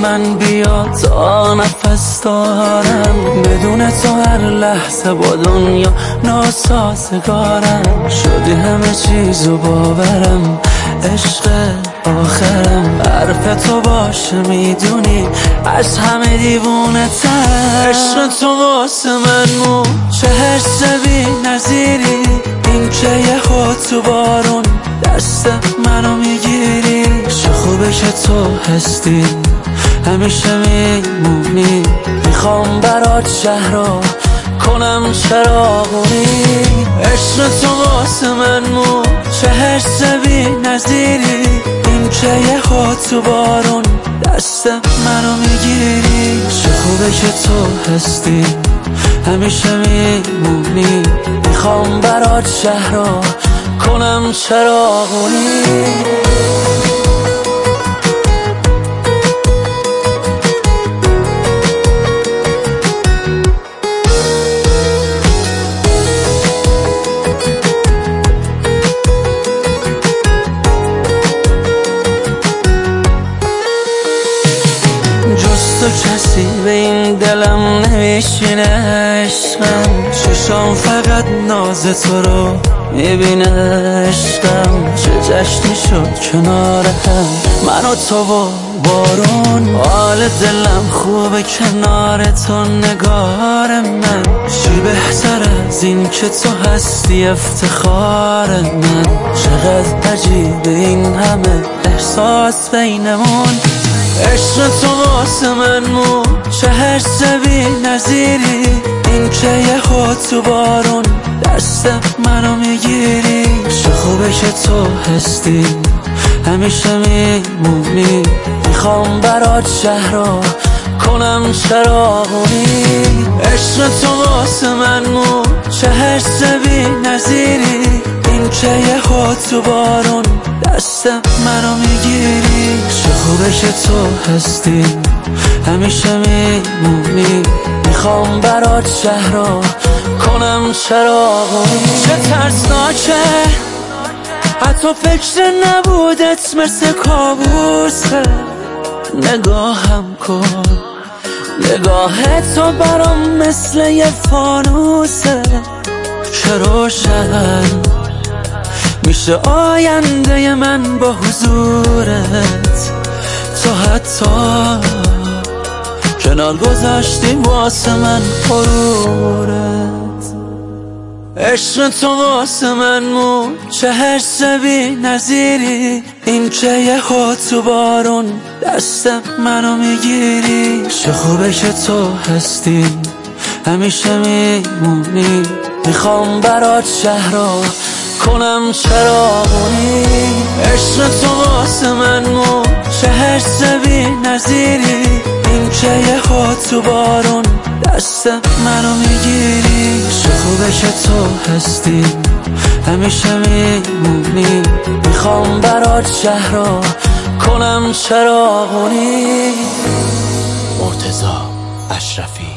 من بیا تا نفس دارم، بدون تو هر لحظه با دنیا ناسازگارم. شدی همه چیزو باورم، عشق آخرم. حرف تو باشه میدونی از همه دیوونه تر. عشق تو واسه من چه حس بی نظیری، این که یه خود تو بارون دست منو میگیری. چه خوبه که تو هستی همیشه میمونی، میخوام برات شهرها کنم چراغونی. عشق تو واسه من چه حس بی نظیری، این که یه خود تو بارون دست منو میگیری. چه خوبه که تو هستی همیشه میمونی، میخوام برات شهرها کنم چراغونی. جز تو کسی به این دلم نمیشینه عشقم، چشام فقط ناز تو رو میبینه عشقم. چه جشنی شد کنار هم من و تو و بارون، حال دلم خوبه کنار تو نگار من. چی بهتر از این که تو هستی افتخار من. چقدر عجیبه این همه احساس بینمون. عشق تو واسه من چه حس بی نظیری، این که یه خود تو بارون دست منو میگیری. چه خوبه که تو هستی همیشه میمونی، میخوام برات شهرها کنم چراغونی. عشق تو واسه من چه حس بی نظیری، این که یه خود تو بارون دست منو میگیری. چه خوبه که تو هستی همیشه میمونی، میخوام برات شهرها کنم چراغونی. چه ترسناکه حتی فکر نبودت مثل کابوسه. نگاهم کن نگاه تو برام مثل یه فانوسه که روشن میشه آینده من با حضورت. تو حتی کنار گذاشتی واسه من غرورت. عشق تو واسه من چه حس بی نظیری، این که یه خود تو بارون دست منو میگیری. چه خوبه که تو هستی همیشه میمونی، میخوام برات شهرها کنم چراغونی. عشق تو واسه من چه حس بی نظیری، این که یه خود تو بارون دست منو میگیری. چه خوبه که تو هستی همیشه میمونی، میخوام برات شهرها کنم چراغونی. مرتضی اشرفی.